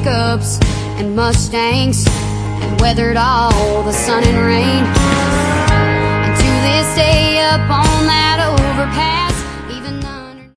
pickups and Mustangs, and weathered all the sun and rain. And to this day up on that overpass,